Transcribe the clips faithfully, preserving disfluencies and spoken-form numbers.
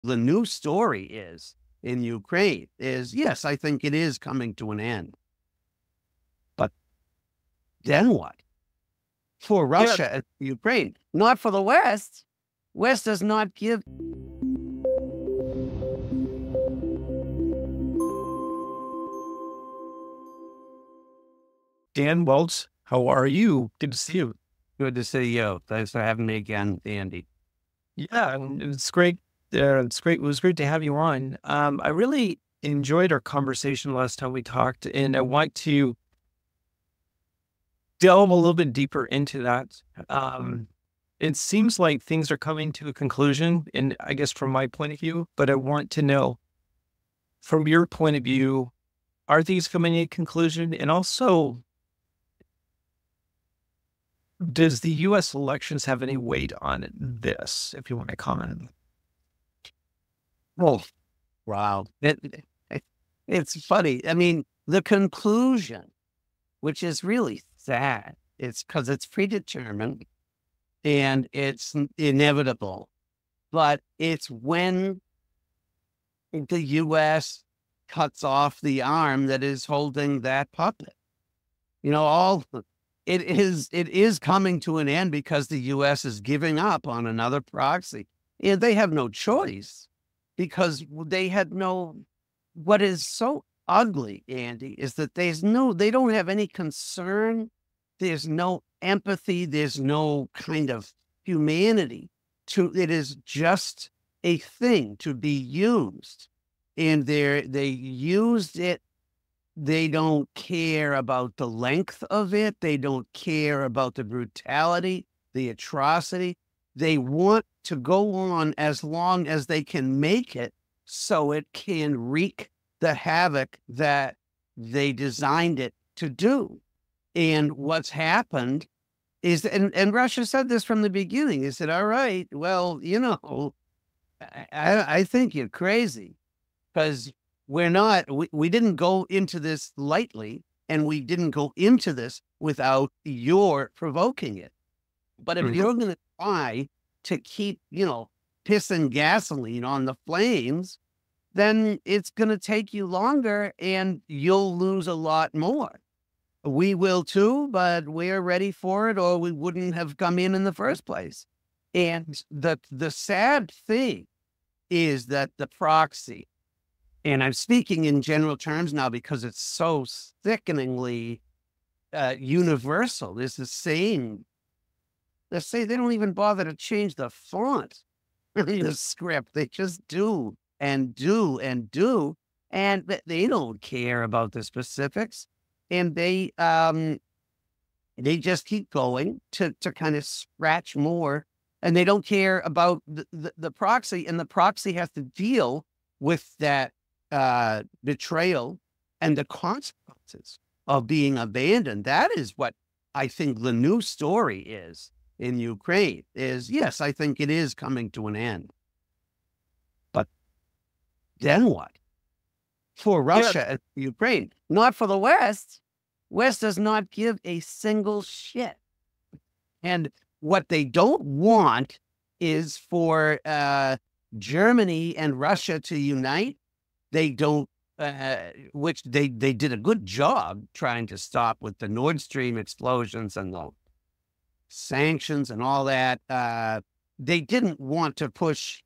the new story is in Ukraine is, yes, I think it is coming to an end. But then what? For Yeah, Russia and Ukraine, not for the West. West does not give. Dan Welch, how are you? Good to see you. Good to see you. Thanks for having me again, Andy. Yeah, and it's great. Uh, it's great. It was great to have you on. Um, I really enjoyed our conversation last time we talked, and I want to delve a little bit deeper into that. Um, it seems like things are coming to a conclusion, and I guess from my point of view, but I want to know from your point of view, are these coming to a conclusion? And also, does the U S elections have any weight on this, if you want to comment? Oh, wow. It, it, it's funny. I mean, the conclusion, which is really sad, it's because it's predetermined and it's inevitable. But it's when the U S cuts off the arm that is holding that puppet. You know, all it is, it is coming to an end because the U S is giving up on another proxy. And they have no choice because they had no, what is so ugly, Andy, is that there's no, they don't have any concern. There's no empathy. There's no kind of humanity to, it is just a thing to be used. And they're, they used it. They don't care about the length of it. They don't care about the brutality, the atrocity. They want to go on as long as they can make it so it can wreak the havoc that they designed it to do. And what's happened is, and, and Russia said this from the beginning. They said, all right, well, you know, I, I think you're crazy because we're not, we, we didn't go into this lightly, and we didn't go into this without your provoking it. But if Mhm. you're going to try to keep, you know, pissing gasoline on the flames, then it's going to take you longer and you'll lose a lot more. We will too, but we're ready for it, or we wouldn't have come in in the first place. And the the sad thing is that the proxy, and I'm speaking in general terms now because it's so sickeningly uh, universal. There's the same. They say they don't even bother to change the font in the script. They just do and do and do, and they don't care about the specifics. And they um, they just keep going to to kind of scratch more, and they don't care about the, the, the proxy. And the proxy has to deal with that uh, betrayal and the consequences of being abandoned. That is what I think the new story is in Ukraine. Is, yes, I think it is coming to an end. But then what? For Yeah, Russia and Ukraine, not for the West. West does not give a single shit. And what they don't want is for uh, Germany and Russia to unite. They don't, uh, which they, they did a good job trying to stop with the Nord Stream explosions and the sanctions and all that. Uh, they didn't want to push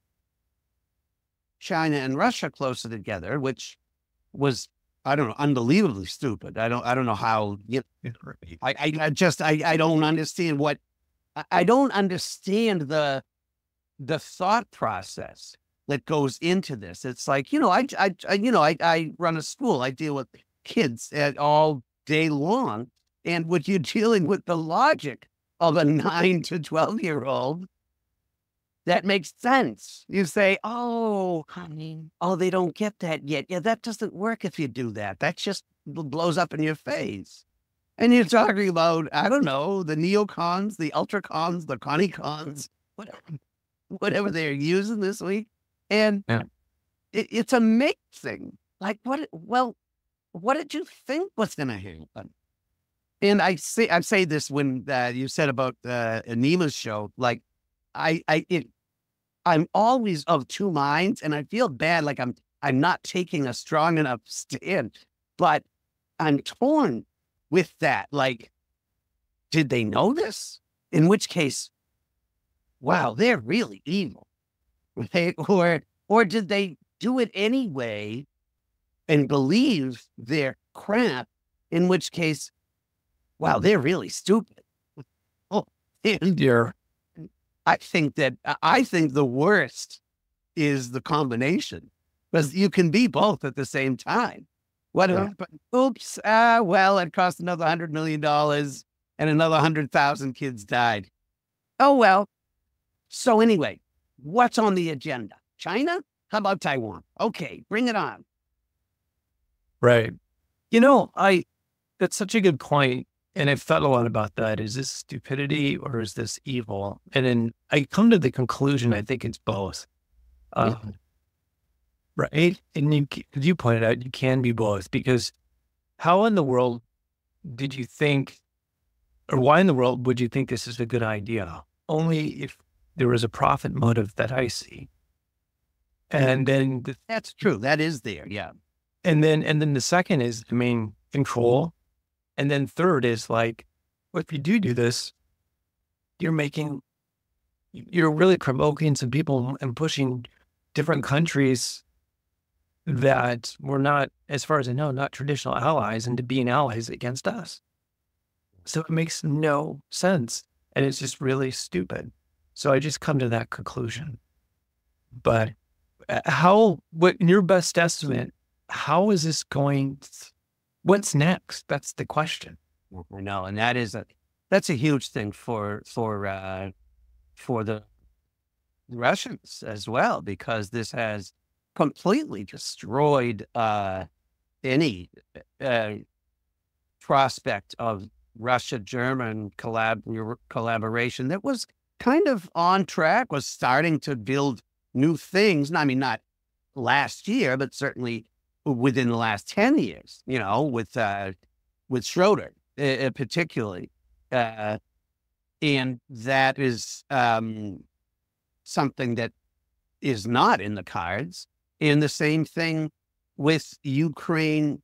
China and Russia closer together, which was, I don't know, unbelievably stupid. I don't, I don't know how, you know, I, I, I just, I, I don't understand what, I, I don't understand the, the thought process that goes into this. It's like, you know, I, I, I you know, I, I run a school. I deal with kids at, all day long. And when you're dealing with the logic of a nine to twelve year old, that makes sense. You say, oh, honey, oh, they don't get that yet. Yeah, that doesn't work if you do that. That just blows up in your face. And you're talking about, I don't know, the neocons, the ultracons, the connicons, whatever, whatever they're using this week. And yeah. it, it's amazing. Like, what, well, what did you think was going to happen? And I say, I say this when uh, you said about uh, Anima's show, like, I, I, it, I'm always of two minds, and I feel bad, like I'm I'm not taking a strong enough stand, but I'm torn with that. Like, did they know this? In which case, wow, they're really evil. They, or or did they do it anyway and believe their crap? In which case, wow, they're really stupid. Oh, and You're I think that I think the worst is the combination, because you can be both at the same time. What Yeah. happened? Oops. Ah, well, it cost another hundred million dollars, and another hundred thousand kids died. Oh well. So anyway, what's on the agenda? China? How about Taiwan? Okay, bring it on. right. You know, I that's such a good point, and I've thought a lot about that. Is this stupidity or is this evil? And then I come to the conclusion, I think it's both. Yeah. Um, right? And you, c- as you pointed out, you can be both, because how in the world did you think, or why in the world would you think this is a good idea? Only if there was a profit motive that I see. And then, the, That's true. That is there. Yeah. and then, and then the second is, I mean, control. And then third is like, well, if you do do this, you're making, you're really provoking some people and pushing different countries that were not, as far as I know, not traditional allies into being allies against us. So it makes no sense. And it's just really stupid. So I just come to that conclusion. But uh, how, what, in your best estimate, how is this going? What's next? That's the question. I know, and that is a that's a huge thing for for uh, for the Russians as well, because this has completely destroyed uh, any uh, prospect of Russia-German collab- collaboration that was kind of on track, was starting to build new things. I mean, not last year, but certainly within the last ten years, you know, with uh, with Schroeder uh, particularly. Uh, and that is um, something that is not in the cards. And the same thing with Ukraine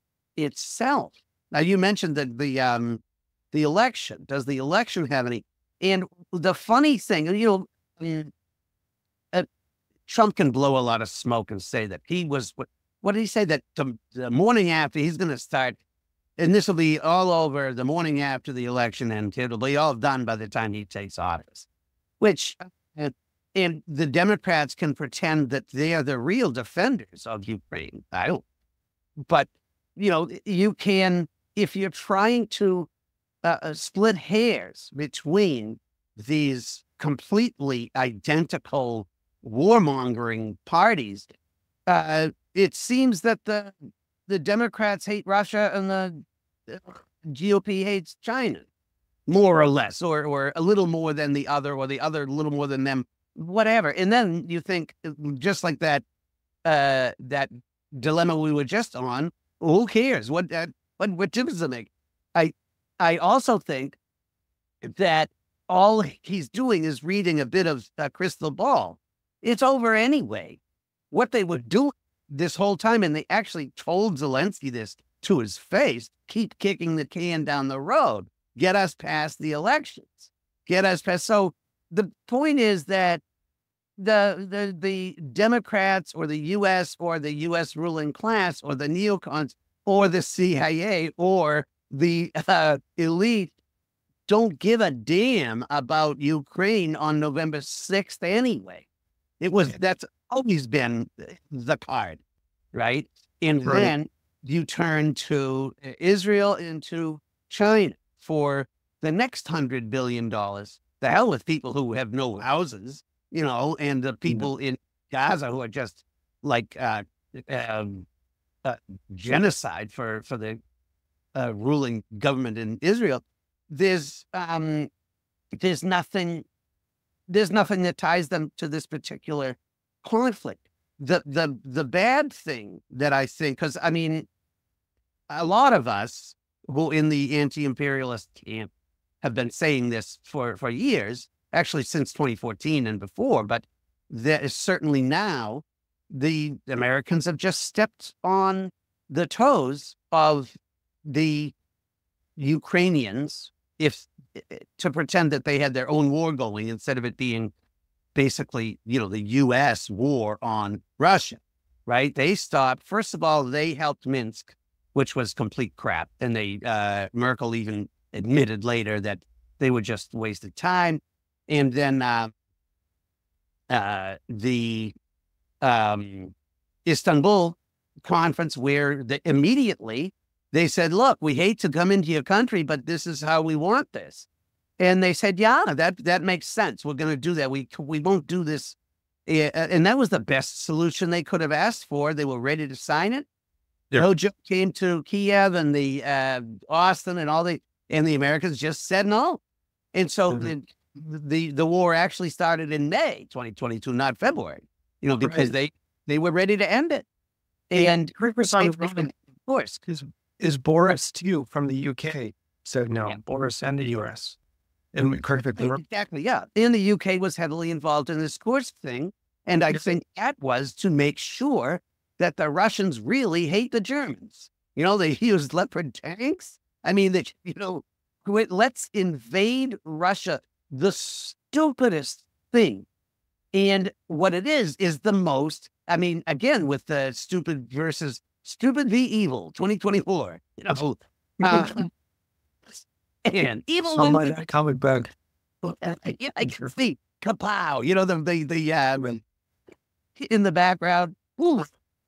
itself. Now, you mentioned that the um, the election. Does the election have any? And the funny thing, you know, I mean, uh, Trump can blow a lot of smoke and say that he was, what, what did he say? That the, the morning after he's going to start, and this will be all over the morning after the election, and it'll be all done by the time he takes office. Which, uh, and the Democrats can pretend that they are the real defenders of Ukraine. I don't. But, you know, you can, if you're trying to uh, split hairs between these completely identical warmongering parties, uh, it seems that the the Democrats hate Russia and the, the G O P hates China, more or less, or or a little more than the other, or the other a little more than them, whatever. And then you think, just like that uh, that dilemma we were just on, who cares? What uh, what what difference does it make? I I also think that all he's doing is reading a bit of a crystal ball. It's over anyway. What they would do this whole time, and they actually told Zelensky this to his face, keep kicking the can down the road, get us past the elections, get us past. So the point is that the the the Democrats, or the U S, or the U S ruling class, or the neocons, or the C I A, or the uh, elite don't give a damn about Ukraine on November sixth anyway. It was, that's always been the card, right? And Right. then you turn to Israel and to China for the next hundred billion dollars. The hell with people who have no houses, you know, and the people in Gaza who are just like uh, um, uh, genocide for for the uh, ruling government in Israel. There's um, there's nothing there's nothing that ties them to this particular conflict. The the the bad thing that I think, because I mean, a lot of us who in the anti-imperialist camp have been saying this for for years, actually since twenty fourteen and before, but that is certainly now the Americans have just stepped on the toes of the Ukrainians, if to pretend that they had their own war going instead of it being basically, you know, the U S war on Russia, right? They stopped. First of all, they helped Minsk, which was complete crap. And they, uh, Merkel even admitted later that they were just wasted time. And then uh, uh, the um, Istanbul conference, where the, immediately they said, look, we hate to come into your country, but this is how we want this. And they said, yeah, that that makes sense. We're going to do that. We we won't do this. And that was the best solution they could have asked for. They were ready to sign it. Yeah. No joke came to Kiev and the uh, Austin and all the, and the Americans just said no. And so Mm-hmm. the, the the war actually started in May twenty twenty-two, not February, you know, because Right. they, they were ready to end it. And Correct me if I'm they- wrong, of course, Is, is Boris too from the U K? So no, Yeah. Boris and the U S. And correct me if I'm wrong. exactly, yeah. And the U K was heavily involved in this Kursk thing. And I Yes. think that was to make sure that the Russians really hate the Germans. You know, they used Leopard tanks. I mean, that, you know, quit- let's invade Russia, the stupidest thing. And what it is, is the most, I mean, again, with the stupid versus stupid v evil, twenty twenty-four, you know, uh, and evil Some wins like that comic book. yeah, I can see kapow. You know the the the uh, in the background. Ooh.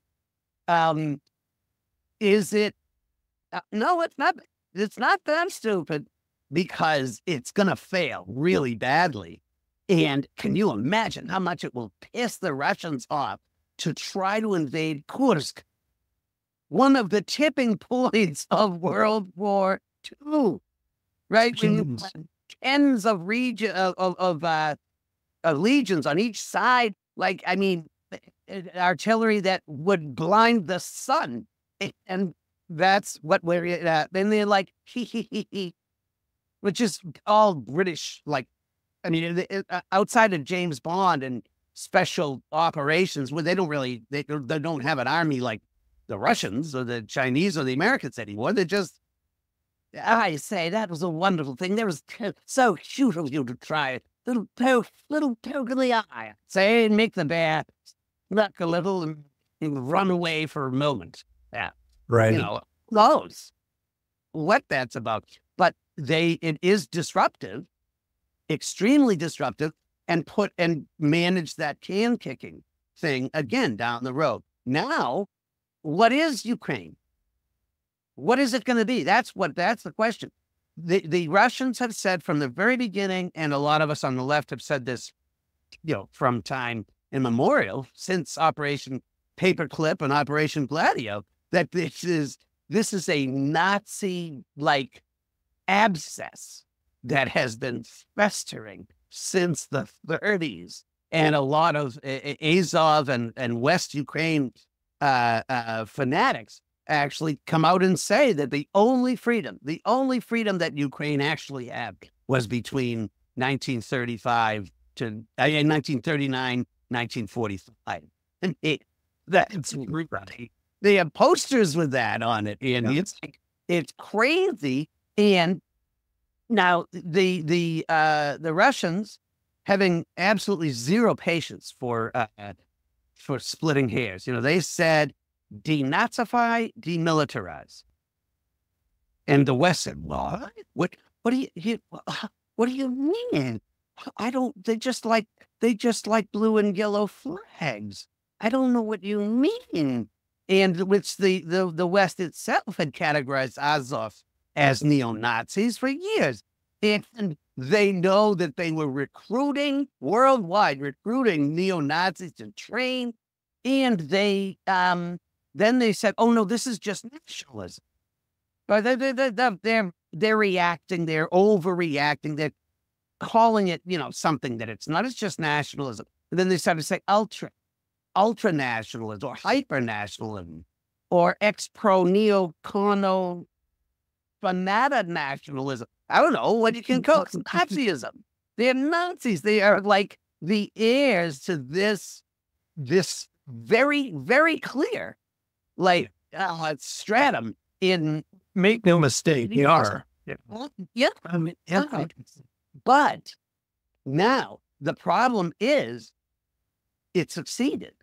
Um, is it? Uh, no, it's not. It's not that stupid because it's gonna fail really badly. And can you imagine how much it will piss the Russians off to try to invade Kursk, one of the tipping points of World War Two? Right? When you Jeez. tens of region of of, of uh, uh, legions on each side. Like, I mean, uh, artillery that would blind the sun, A- and that's what we're. Uh, then they're like, he he he he, which is all British. Like, I mean, it- it- uh, outside of James Bond and special operations, where they don't really they don't- they don't have an army like the Russians or the Chinese or the Americans anymore. They're just. I say that was a wonderful thing. That was t- so cute of you to try it. Little poke, little poke in the eye. Say, make the bear look a little and, and run away for a moment. Yeah, Right. you know, who knows what that's about. But they, it is disruptive, extremely disruptive, and put and manage that can kicking thing again down the road. Now, what is Ukraine? What is it going to be? That's what, that's the question. The, the Russians have said from the very beginning, and a lot of us on the left have said this, you know, from time immemorial, since Operation Paperclip and Operation Gladio, that this is, this is a Nazi-like abscess that has been festering since the thirties. And a lot of uh, Azov and, and West Ukraine uh, uh, fanatics actually come out and say that the only freedom, the only freedom that Ukraine actually had was between nineteen thirty-five to uh, nineteen thirty-nine, nineteen forty-five. And it, that's right. They have posters with that on it, and Yeah. it's like, it's crazy. And now the the uh, the Russians having absolutely zero patience for uh, for splitting hairs. You know, they said denazify, demilitarize. And the West said, what? What, what do you, you, what do you mean? I don't, they just like, they just like blue and yellow flags. I don't know what you mean. And which the, the, the West itself had categorized Azov as neo-Nazis for years. And they know that they were recruiting worldwide, recruiting neo-Nazis to train. And they, um, then they said, oh, no, this is just nationalism. But they, they, they, they're, they're, they're reacting. They're overreacting. They're calling it, you know, something that it's not. It's just nationalism. And then they started to say ultra, ultra nationalism or hyper nationalism or ex-pro neo-cono fanata nationalism. I don't know what you can call it. Nazism. They're Nazis. They are like the heirs to this, this very, very clear, like, uh, stratum in. Make no mistake, they are. Yeah. Well, yeah. I mean, yeah. Right. But now the problem is it succeeded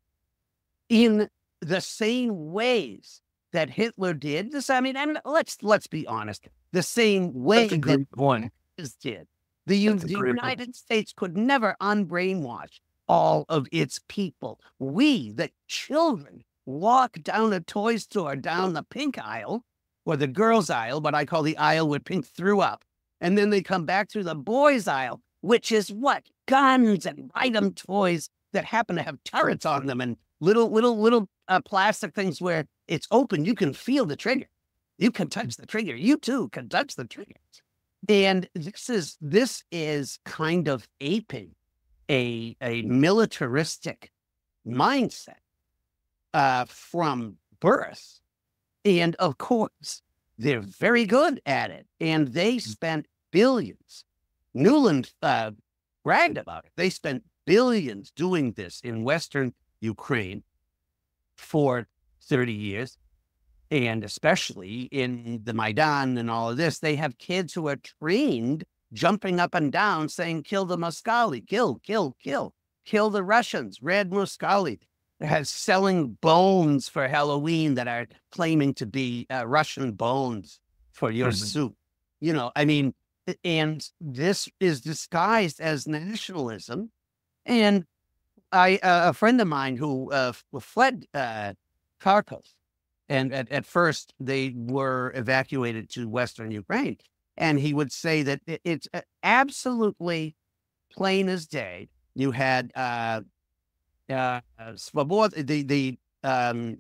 in the same ways that Hitler did. This, I mean, and let's let's be honest. The same way that one did. The, U- the United one. States could never unbrainwash all of its people. We, the children, walk down a toy store, down the pink aisle, or the girls' aisle, what I call the aisle where pink threw up. And then they come back to the boys' aisle, which is what? Guns and item toys that happen to have turrets on them and little, little, little uh, plastic things where it's open. You can feel the trigger. You can touch the trigger. You too can touch the trigger. And this is, this is kind of aping a, a militaristic mindset uh, from birth. And of course, they're very good at it. And they spent billions. Newland uh, bragged about it. They spent billions doing this in Western Ukraine for thirty years. And especially in the Maidan and all of this, they have kids who are trained jumping up and down saying, kill the Moskali, kill, kill, kill, kill the Russians, Red Moskali. Has selling bones for Halloween that are claiming to be uh, Russian bones for your mm-hmm. soup. You know, I mean, and this is disguised as nationalism. And I, uh, a friend of mine who uh, fled uh, Kharkov, and at, at first they were evacuated to Western Ukraine. And he would say that it, it's absolutely plain as day. You had uh, uh, Svoboda, the, the um,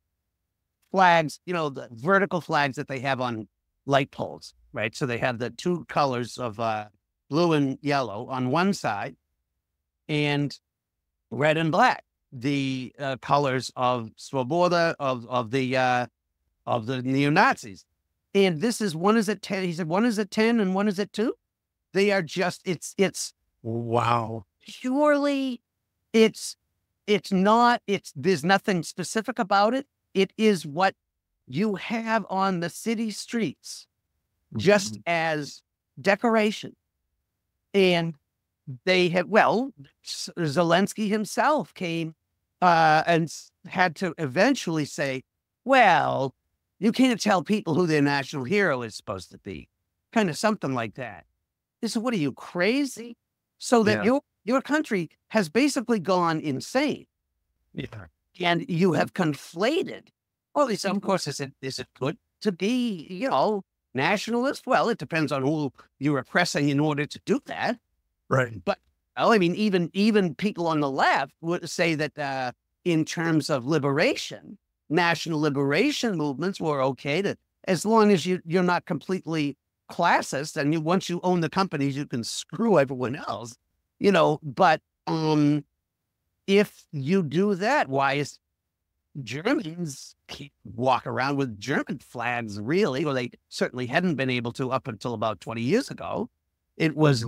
flags, you know, the vertical flags that they have on light poles, right? So they have the two colors of uh, blue and yellow on one side and red and black, the uh, colors of Svoboda, of, of the, uh, of the neo-Nazis. And this is, one is at ten, he said, one is at ten and one is at two. They are just, it's, it's, wow. Purely, it's, it's not, it's, there's nothing specific about it. It is what you have on the city streets, just mm-hmm. as decoration. And they have, well, Zelensky himself came uh, and had to eventually say, well, you can't tell people who their national hero is supposed to be. Kind of something like that. This is, what are you, crazy? So that yeah. your your country has basically gone insane. Yeah. And you have conflated. Well, it's, of course, is it is it good to be, you know, nationalist? Well, it depends on who you're oppressing in order to do that. Right. But, well, I mean, even even people on the left would say that uh, in terms of liberation, national liberation movements were okay to, as long as you, you're not completely classist and you, once you own the companies, you can screw everyone else, you know, but um, if you do that, why is Germans can't walk around with German flags, really? Well, they certainly hadn't been able to up until about twenty years ago. It was,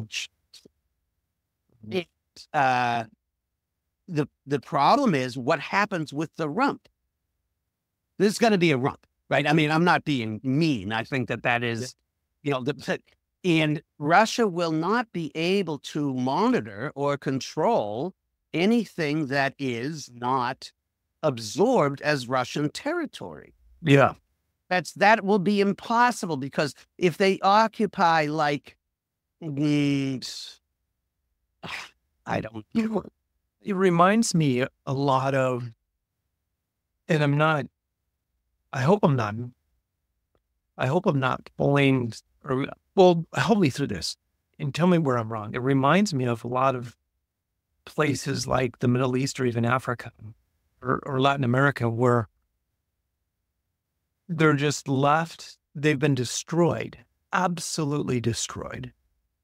it, uh, the, the problem is what happens with the rump. There's going to be a rump, right? I mean, I'm not being mean. I think that that is, you know, the, and Russia will not be able to monitor or control anything that is not absorbed as Russian territory. Yeah. That's, that will be impossible, because if they occupy like, mm, I don't know. It reminds me a lot of, and I'm not, I hope I'm not, I hope I'm not pulling, or, well, help me through this and tell me where I'm wrong. It reminds me of a lot of places like the Middle East or even Africa or, or Latin America, where they're just left, they've been destroyed, absolutely destroyed.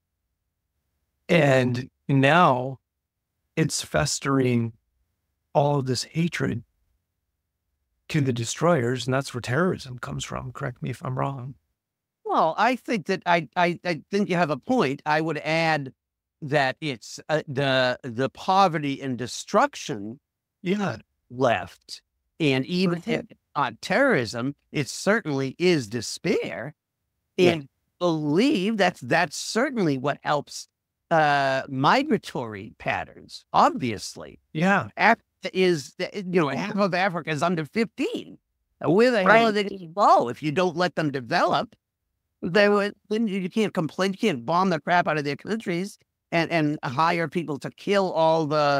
And now it's festering all of this hatred to the destroyers, and that's where terrorism comes from. Correct me if I'm wrong. Well, I think that I, I, I think you have a point. I would add that it's uh, the the poverty and destruction Yeah. left, and even Mhm. if on terrorism, it certainly is despair. Yeah. And believe that's that's certainly what helps uh, migratory patterns. Obviously, Yeah. Africa is you know half of Africa is under fifteen. Where the hell Right. are they going to go if you don't let them develop? They would then you can't complain. You can't bomb the crap out of their countries and and hire people to kill all the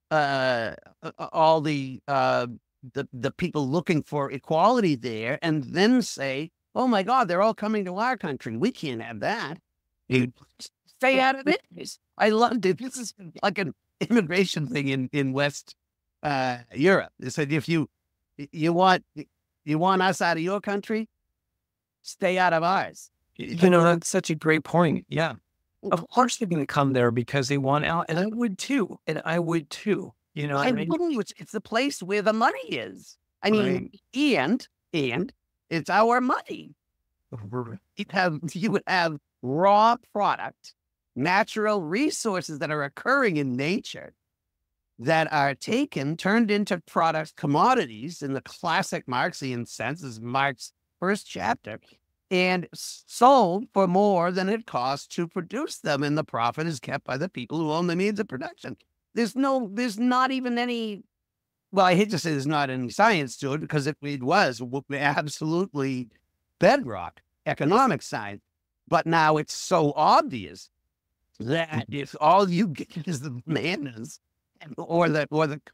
uh uh, all the uh the the people looking for equality there, and then say, "Oh my God, they're all coming to our country. We can't have that." You stay out of it. I loved it. This is like an immigration thing in in West uh, Europe. They said if you you want you want us out of your country, stay out of ours. You know, that's such a great point. Yeah. Of course they're going to come there because they want out. And I would too. And I would too. You know what I I mean? believe it's, it's the place where the money is. I mean, Right. and and it's our money. You'd have you would have raw product, natural resources that are occurring in nature that are taken, turned into products, commodities in the classic Marxian sense, is Marx's first chapter, and sold for more than it costs to produce them, and the profit is kept by the people who own the means of production. There's no, there's not even any. Well, I hate to say there's not any science to it because if it was, it would be absolutely bedrock economic science. But now it's so obvious that if all you get is the bananas or the or the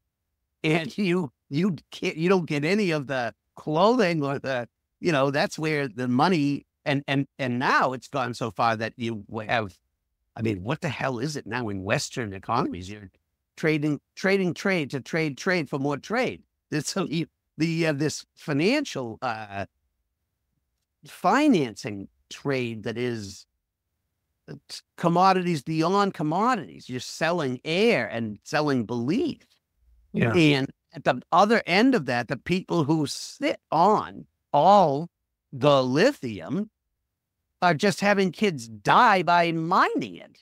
and you you can't you don't get any of the clothing or the you know that's where the money and and and now it's gone so far that you have. I mean, what the hell is it now in Western economies? You're trading, trading, trade to trade, trade for more trade. This so you, the uh, this financial uh, financing trade that is uh, commodities beyond commodities. You're selling air and selling belief. Yeah. And at the other end of that, the people who sit on all the lithium are just having kids die by mining it.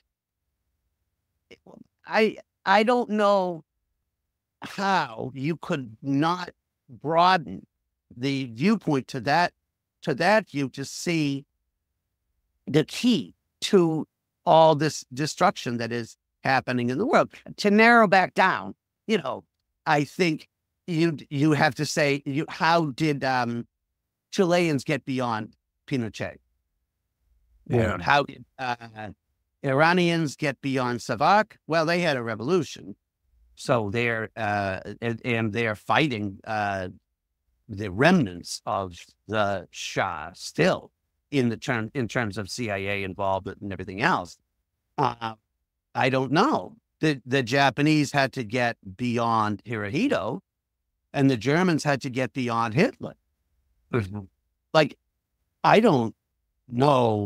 I I don't know how you could not broaden the viewpoint to that to that view to see the key to all this destruction that is happening in the world. To narrow back down, you know, I think you you have to say you, how did um, Chileans get beyond Pinochet? Yeah. Um, how did uh, Iranians get beyond Savak? Well, they had a revolution, so they're uh, and, and they're fighting uh, the remnants of the Shah still in the term in terms of C I A involvement and everything else. Uh, I don't know. The the Japanese had to get beyond Hirohito, and the Germans had to get beyond Hitler. Mhm. Like, I don't know.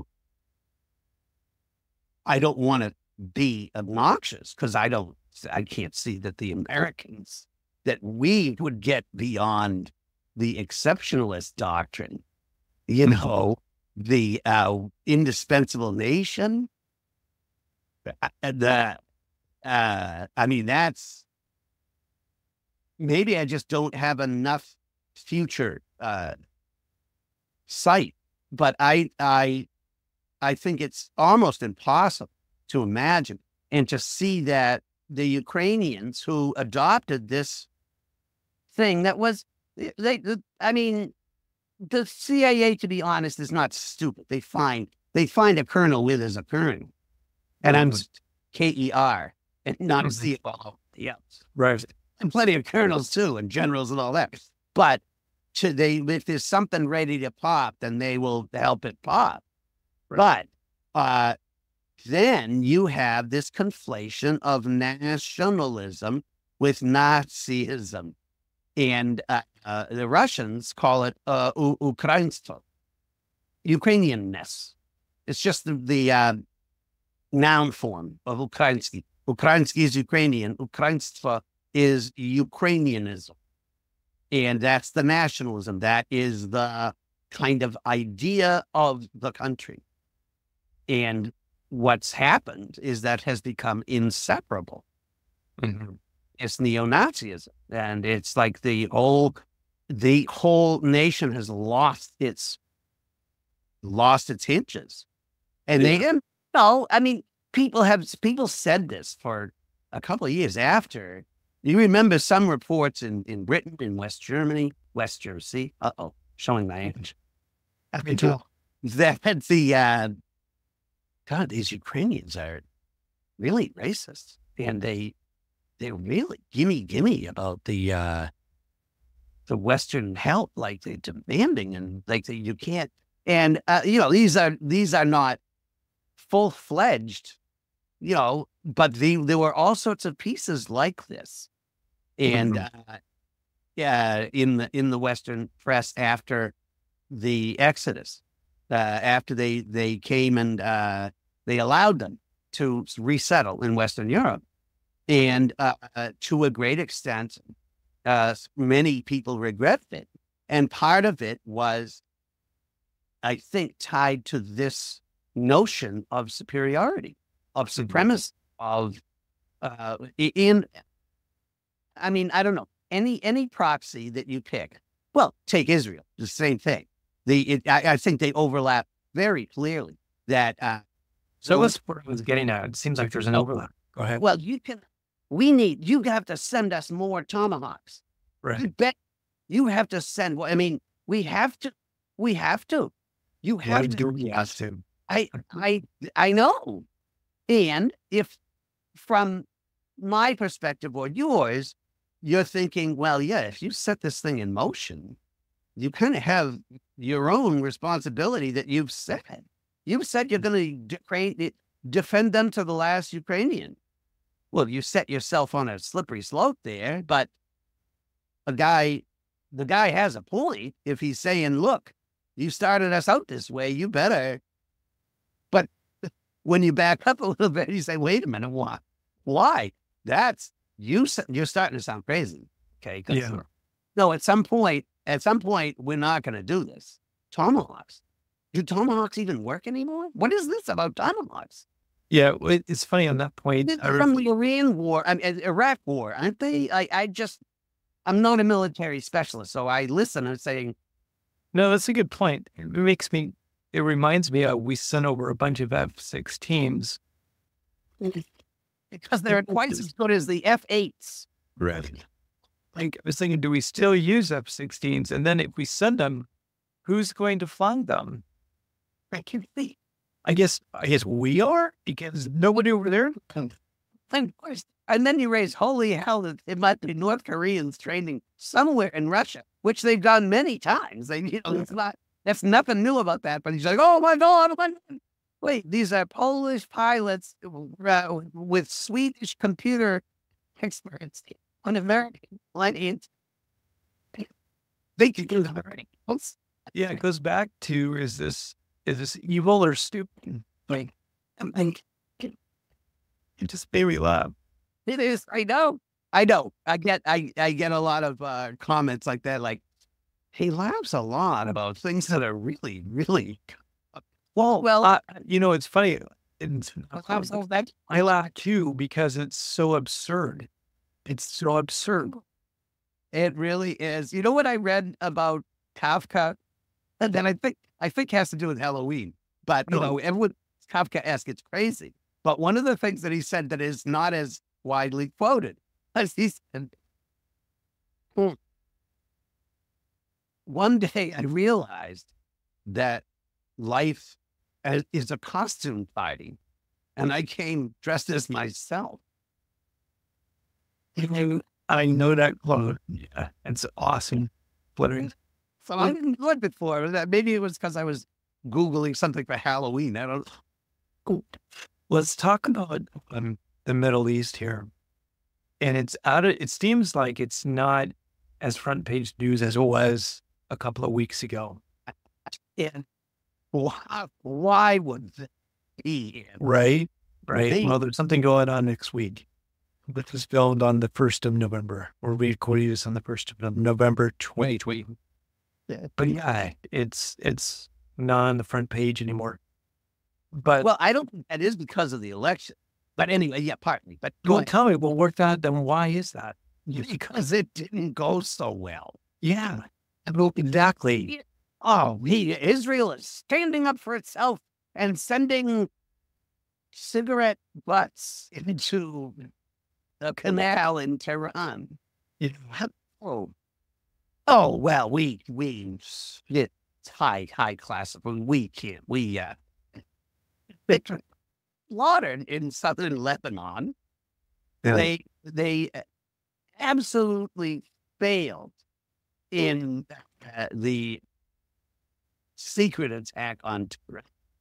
I don't want to be obnoxious because I don't, I can't see that the Americans, that we would get beyond the exceptionalist doctrine, you know, the uh, indispensable nation. Uh, the, uh, I mean, that's, maybe I just don't have enough future uh, sight, but I, I, I think it's almost impossible to imagine and to see that the Ukrainians who adopted this thing that was, they, I mean, the C I A, to be honest, is not stupid. They find, they find a colonel where there's a colonel, and I'm K E R and not a C O O. Yeah. Right. And plenty of colonels too, and generals and all that. But to they, if there's something ready to pop, then they will help it pop. But uh, then you have this conflation of nationalism with Nazism. And uh, uh, the Russians call it uh, Ukrainstvo, Ukrainianness. It's just the, the uh, noun form of Ukrainsky. Ukrainsky is Ukrainian. Ukrainstvo is Ukrainianism. And that's the nationalism. That is the kind of idea of the country. And what's happened is that has become inseparable. Mm-hmm. It's neo-Nazism, and it's like the whole the whole nation has lost its lost its hinges, and Yeah. they no, I mean, people have people said this for a couple of years after. You remember some reports in in Britain, in West Germany, West Jersey. Uh oh, showing my age. Me too. That the uh, God, these Ukrainians are really racist, and they they're really gimme gimme about the uh, the Western help, like they're demanding, and like the, you can't. And uh, you know, these are these are not full fledged, you know, but the, there were all sorts of pieces like this, and Mhm. uh, yeah, in the in the Western press after the Exodus, uh, after they they came and uh, they allowed them to resettle in Western Europe, and uh, uh, to a great extent, uh, many people regret it, and part of it was, I think, tied to this notion of superiority, of supremacy, of uh, i- in. I mean, I don't know any any proxy that you pick. Well, take Israel, the same thing. The it, I, I think they overlap very clearly. That uh, So that's what I was getting at. It seems like there's an overlap. Go ahead. well, you can. We need. You have to send us more tomahawks. I Right. bet you have to send. Well, I mean, we have to. We have to. You have Why to. do we have to? I I I know. And if from my perspective or yours, you're thinking, well, yeah, if you set this thing in motion, you kind of have your own responsibility that you've set. You've said you're going to defend them to the last Ukrainian. Well, you set yourself on a slippery slope there, but a guy, the guy has a point if he's saying, look, you started us out this way, you better. But when you back up a little bit, you say, wait a minute, why? Why? That's you. You're starting to sound crazy. Okay. 'Cause, Yeah. no, at some point, at some point, we're not going to do this. Tomahawks. Do tomahawks even work anymore? What is this about tomahawks? Yeah. It, it's funny on that point. They're I from rem- the Iran war, I mean, Iraq war, aren't they? I, I just, I'm not a military specialist, so I listen and saying, no, that's a good point. It makes me, it reminds me of we sent over a bunch of F sixteens. because they're twice as good as the F eights. Right. Like, I was thinking, do we still use F sixteens? And then if we send them, who's going to fly them? I can see. I guess, I guess we are, because nobody over there. Of course. And then you raise, holy hell, it, it might be North Koreans training somewhere in Russia, which they've done many times. They, you know, it's not, that's nothing new about that. But he's like, oh my God, oh my God. Wait, these are Polish pilots uh, with Swedish computer experience on American planes. They can do that already. Yeah, it goes back to, is this, is this evil or stupid? Like, I'm like, it just made me laugh. it is. I know. I know. I get. I. I get a lot of uh, comments like that. Like, he laughs a lot about things that are really, really. Well, Well, uh, you know, it's funny. It's, laughs all that. I laugh too because it's so absurd. It's so absurd. It really is. You know what I read about Kafka, and then I think I think has to do with Halloween. But you know, everyone Kafka-esque. It's crazy. But one of the things that he said that is not as widely quoted, as he said, "Hmm. One day I realized that life as- is a costume party, and I came dressed as myself." I know that quote. Yeah, it's awesome. Flittering. So I didn't know it before. That maybe it was because I was Googling something for Halloween. I don't. Let's talk about um, the Middle East here. And it's out of, it seems like it's not as front page news as it was a couple of weeks ago. And why, why would that be? Right? Right. They- Well, there's something going on next week. This was filmed on the first of November, or we recorded this on the first of November, twenty twenty. Yeah. But yeah, it's, it's not on the front page anymore. But Well, I don't think that is because of the election. But anyway, yeah, partly. But go well, ahead. tell me, well, work that, then why is that? Because it didn't go so well. Yeah, well, exactly. Oh, he, Israel is standing up for itself and sending cigarette butts into the canal in Tehran. Yeah. Oh, oh well, we we it's high high class. We can't. We uh, slaughtered in southern Lebanon. Yeah. They they absolutely failed in uh, the secret attack on Tehran.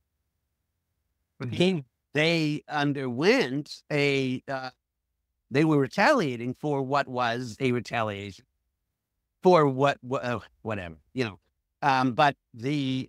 He- They underwent a. Uh, they were retaliating for what was a retaliation for what, what uh, whatever you know. Um, but the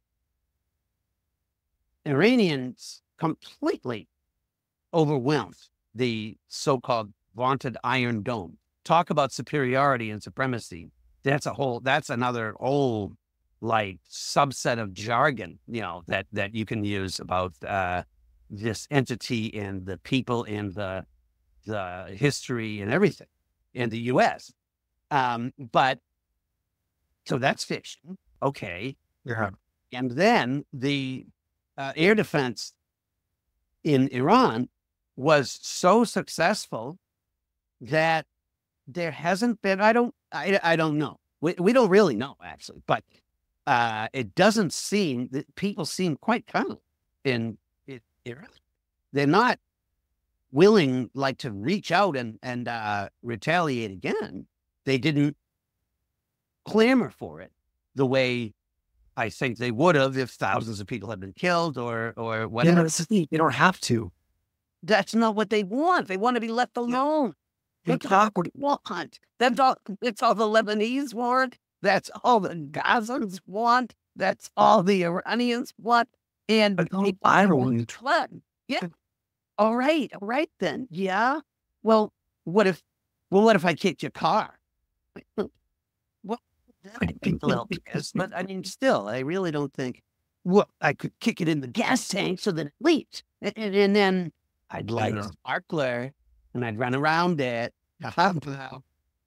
Iranians completely overwhelmed the so-called vaunted Iron Dome. Talk about superiority and supremacy. That's a whole. That's another whole like subset of jargon, you know, that that you can use about uh, this entity and the people and the the history and everything in the U S. Um, but so that's fiction, okay. yeah. And then the uh, air defense in Iran was so successful that there hasn't been, I don't, I, I don't know. We, we don't really know, actually, but uh, it doesn't seem that people seem quite calm in, in Iran. They're not willing, like, to reach out and, and uh, retaliate again. They didn't clamor for it the way I think they would have if thousands of people had been killed or, or Yeah, whatever. it's just- you don't have to. That's not what they want. They want to be left alone. That's all they want. That's all, that's all the Lebanese want. That's all the Gazans want. That's all the Iranians want. And But all people Ireland- want flood. Yeah. All right. All right then. Yeah. Well, what if, well, what if I kicked your car? Well, that would be a little pissed, but I mean, still, I really don't think, well, I could kick it in the gas tank so that it leaks. And, and, and then I'd light a Yeah. sparkler and I'd run around it. Well,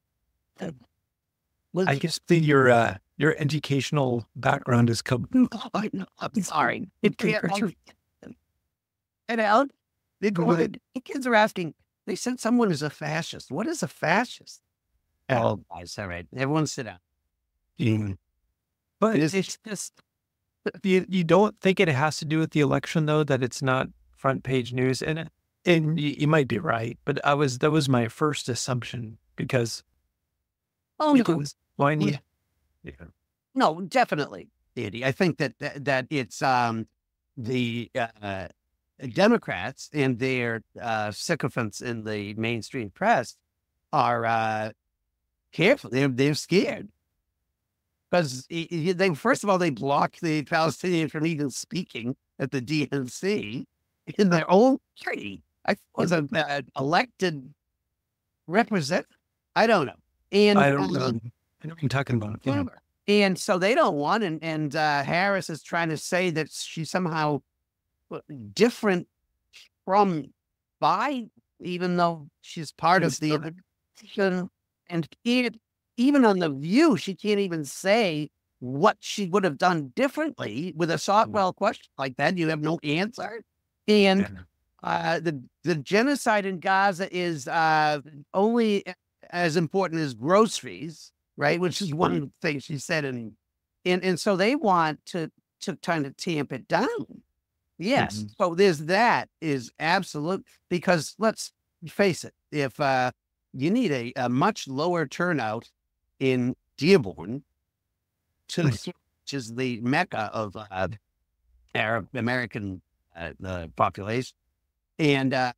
I guess the, your uh, your educational background is come. I know, I'm sorry. It can't. And out, they go, Right. the kids are asking, they said someone is a fascist. What is a fascist? Yeah. Oh, guys, all right. Everyone sit down. Mm. But It is- it's just you, you don't think it has to do with the election though, that it's not front page news, and it, and you, you might be right, but I was that was my first assumption because Oh, it no. was why need yeah. No, definitely, Andy. I think that that, that it's um, the uh, Democrats and their uh, sycophants in the mainstream press are uh, careful. They're they're scared because they first of all they blocked the Palestinians from even speaking at the D N C in their own party. I was an uh, elected representative. I don't know. And I don't know. um, I know what you're talking about. Yeah. Whatever. And so they don't want, and, and uh, Harris is trying to say that she's somehow different from Biden, even though she's part of the administration. And it, even on The View, she can't even say what she would have done differently with a softball question like that. You have no answer. And Yeah. uh, the the genocide in Gaza is uh, only as important as groceries, right? Which is one of the things she said, and and and so they want to to kind of tamp it down. Yes, Mhm. so there's that is absolute because let's face it, if uh, you need a, a much lower turnout in Dearborn, to Nice. which is the mecca of uh, Arab American uh, uh, population, and uh,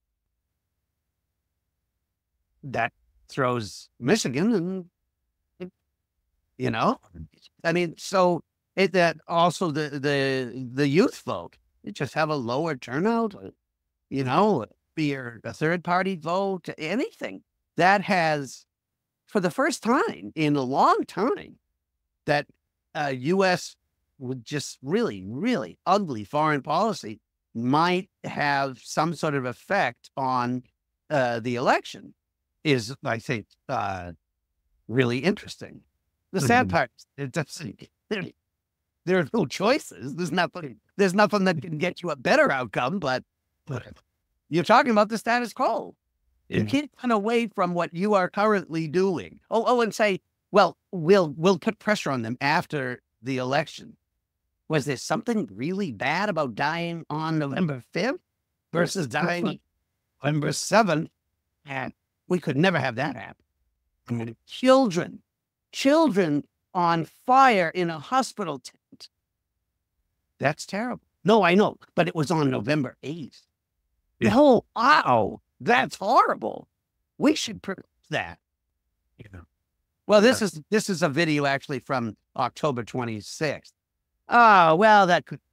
that throws Michigan, and you know, I mean, so it that also the the the youth vote, you just have a lower turnout, you know, be a third party vote, anything that has, for the first time in a long time, that uh, U S with just really really ugly foreign policy might have some sort of effect on uh, the election is, I think, uh, really interesting. The sad Mhm. part, it doesn't, there, there are no choices. There's nothing, there's nothing that can get you a better outcome, but, but you're talking about the status quo. You Yeah. can't run away from what you are currently doing. Oh, oh, and say, well, we'll we'll put pressure on them after the election. Was there something really bad about dying on November fifth versus dying on November seventh? And we could never have that happen. Children, children on fire in a hospital tent. That's terrible. No, I know, but it was on November eighth. Yeah. No, wow, that's horrible. We should prevent that. Yeah. Well, this is this is a video actually from October twenty-sixth. Oh, well, that could.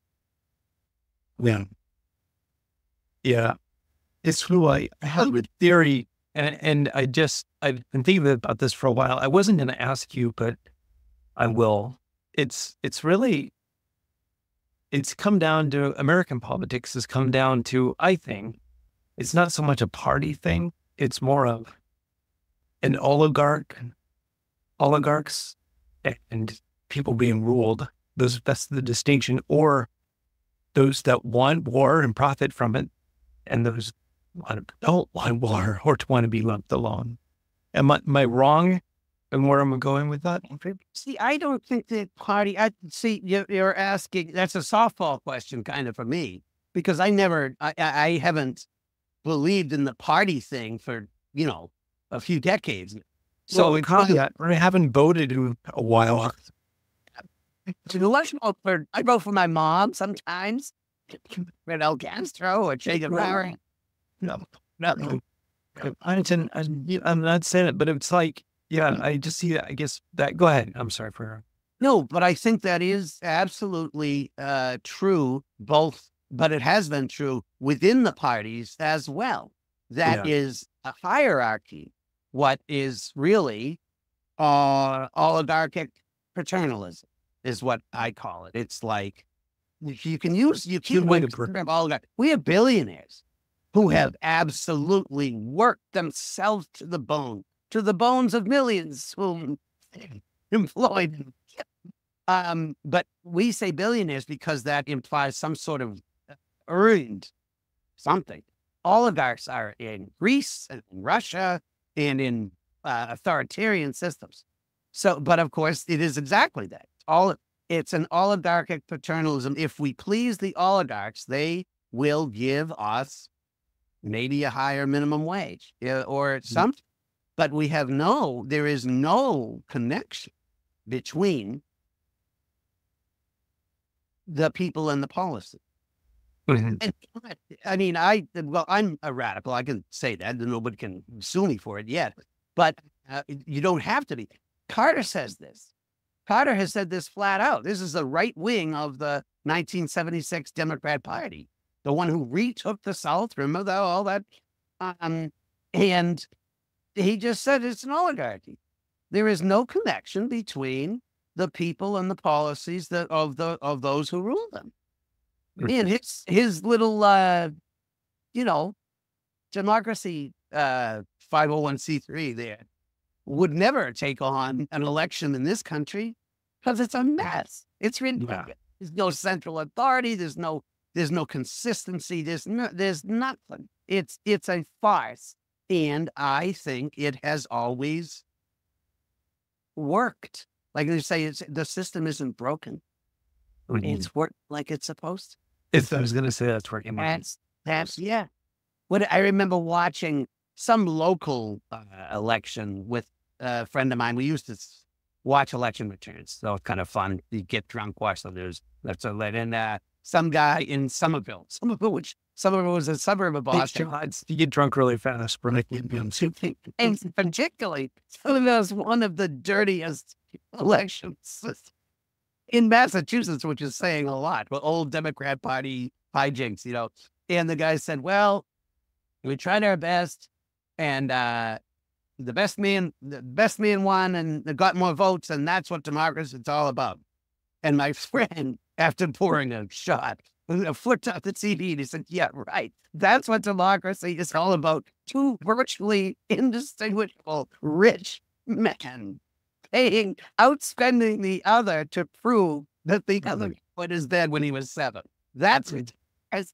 Yeah. Yeah. It's true. I I have a theory, and, and I just, I've been thinking about this for a while. I wasn't going to ask you, but I will. It's, it's really, it's come down to American politics has come down to, I think, it's not so much a party thing. It's more of an oligarch, oligarchs and people being ruled. Those, that's the distinction, or those that want war and profit from it, and those that don't want war or want to be left alone. Am I, am I wrong in where I'm going with that? See, I don't think the party. I see you're, you're asking. That's a softball question, kind of for me, because I never, I, I I haven't believed in the party thing for you know a few decades. So Well, a it's not- caveat, I haven't voted in a while. To the election vote for, I vote for my mom sometimes. Fidel Castro or Che Guevara. No, no. I didn't, I, I'm not saying it, but it's like, yeah, I just see that. I guess that, go ahead. I'm sorry for, No, but I think that is absolutely uh, true, both, but it has been true within the parties as well. That Yeah. is a hierarchy. What is really uh, oligarchic paternalism is what I call it. It's like, you can use, you Good can way use to put it. oligarch. We have billionaires who have absolutely worked themselves to the bone, to the bones of millions whom employed. Um, but we say billionaires because that implies some sort of earned something. Oligarchs are in Greece and in Russia and in uh, authoritarian systems. So, but of course, it is exactly that. All it's an oligarchic paternalism. If we please the oligarchs, they will give us maybe a higher minimum wage uh, or something. But we have no, there is no connection between the people and the policy. And I mean, I, well, I'm a radical. I can say that, and nobody can sue me for it yet. But uh, you don't have to be. Carter says this. Carter has said this flat out. This is the right wing of the nineteen seventy-six Democrat Party, the one who retook the South. Remember that, all that? Um, and he just said it's an oligarchy. There is no connection between the people and the policies that of the of those who rule them. And his his little, uh, you know, democracy uh, five oh one c three there would never take on an election in this country because it's a mess. It's ridiculous. Yeah. There's no central authority. There's no there's no consistency. There's no, there's nothing. It's it's a farce, and I think it has always worked. Like they say, it's, the system isn't broken. It's worked like it's supposed to. It's, I was going to say that's working. That's, that's, yeah. What I remember watching some local uh, election with a friend of mine. We used to s- watch election returns. So it's kind of fun. You get drunk, watch the news. That's a lit. And uh, some guy in Somerville, Somerville, which Somerville was a suburb of Boston. You get drunk really fast, but And particularly, Somerville is one of the dirtiest elections in Massachusetts, which is saying a lot. But old Democrat Party hijinks, you know. And the guy said, well, we tried our best, and uh, the best man, the best man won, and they got more votes, and that's what democracy is all about. And my friend, after pouring a shot, flipped out the T V and he said, yeah, right. That's what democracy is all about. Two virtually indistinguishable rich men paying, outspending the other to prove that the other one is dead when he was seven. That's it. As,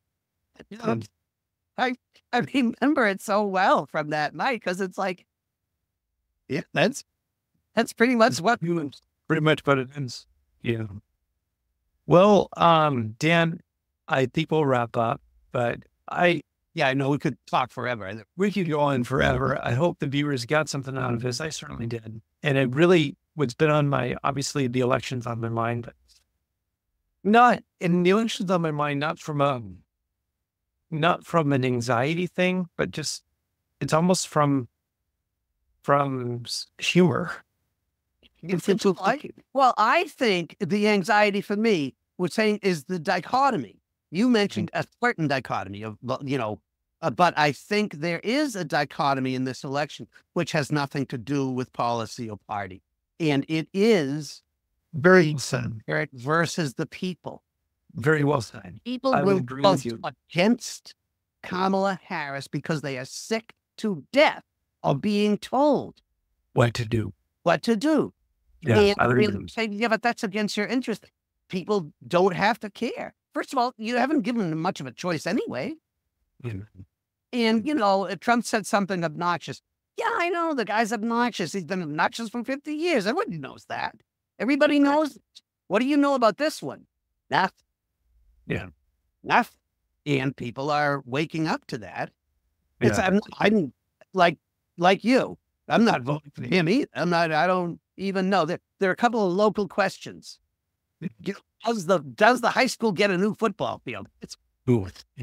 I, I remember it so well from that night because it's like, yeah, that's that's pretty much what humans, pretty much what it is. Yeah. Well, um, Dan, I think we'll wrap up, but I, yeah, I know we could talk forever. We could go on forever. I hope the viewers got something out of this. I certainly did. And it really, what's been on my, obviously the elections on my mind, but not, and the elections on my mind, not from a, not from an anxiety thing, but just, it's almost from, from humor. It's, it's like, well, I think the anxiety for me was saying is the dichotomy. You mentioned a certain dichotomy of, you know, uh, but I think there is a dichotomy in this election, which has nothing to do with policy or party. And it is very said versus the people. Very well said. People will vote against Kamala Harris because they are sick to death of being told what to do. What to do. Yeah, and I really say, yeah, but that's against your interest. People don't have to care. First of all, you haven't given them much of a choice anyway. Yeah. And, you know, if Trump said something obnoxious, yeah, I know the guy's obnoxious. He's been obnoxious for fifty years. Everybody knows that. Everybody knows it. What do you know about this one? Nothing. Yeah. Nothing. And people are waking up to that. Yeah. It's, I'm, I'm like, like you, I'm not voting for him either. I'm not, I don't even know. There, there are a couple of local questions. You know, does the, does the high school get a new football field? It's Ooh.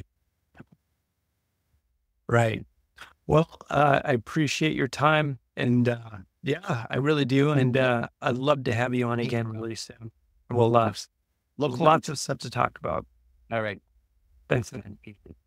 Right. Well, uh, I appreciate your time, and uh, yeah, I really do. And uh, I'd love to have you on again really soon. We'll uh, look lots of stuff to talk about. All right. Thanks.